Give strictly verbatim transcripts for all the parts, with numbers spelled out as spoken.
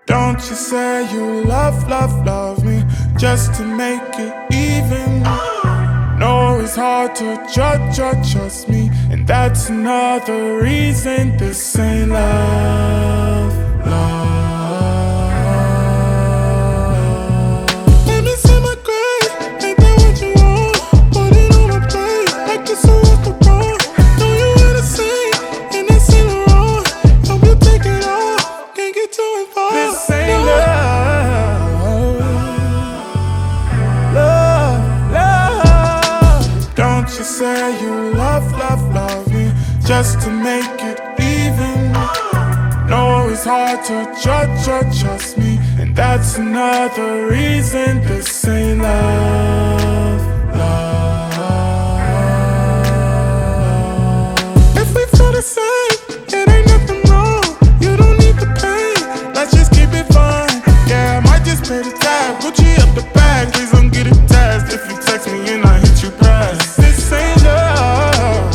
Don't you say you love, love, love me just to make it even. No, it's hard to judge, judge, trust me, and that's another reason this ain't love, love. Let me see my grave, ain't that what you want? Put it on my plate, like this a restaurant. Know you wanna sing, and that's ain't wrong. Help you take it off, can't get too involved. This ain't no. love, love, love. Don't you say you love, love, love me just to make it even. No, it's hard to judge, judge, trust me, and that's another reason this ain't love, love. If we feel the same, it ain't nothing wrong. You don't need the pain, let's just keep it fun. Yeah, I might just pay the tab, Gucci up the bag, please don't get attached. If you text me and I hit you back, this ain't love.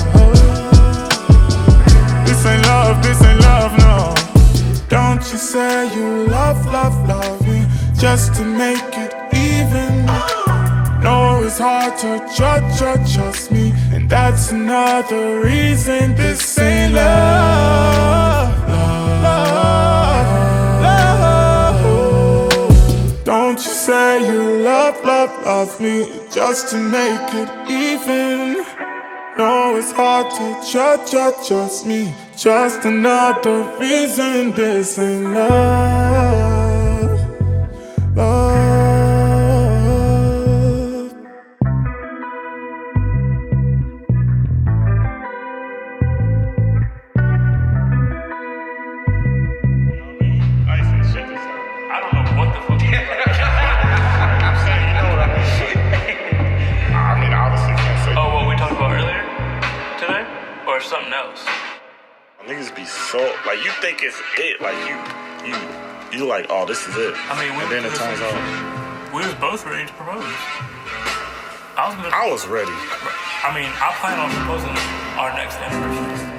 This ain't love, this ain't love, no. Don't you say you love, love, love me just to make it even. No, it's hard to judge, judge, trust me, and that's another reason this ain't love, love, love, love. Don't you say you love, love, love me just to make it even. No, it's hard to judge, judge, trust me, just another reason this ain't love, love. I don't know what the fuck. I'm saying, you know what I mean? I mean, obviously can't say. Oh, what we talked about earlier today? Or something else? Niggas be so, like, you think it's it. Like, you, you, you like, oh, this is it. I mean, we and then it was- turns out. We was both ready to propose. I was gonna. I was ready. I mean, I plan on proposing our next anniversary.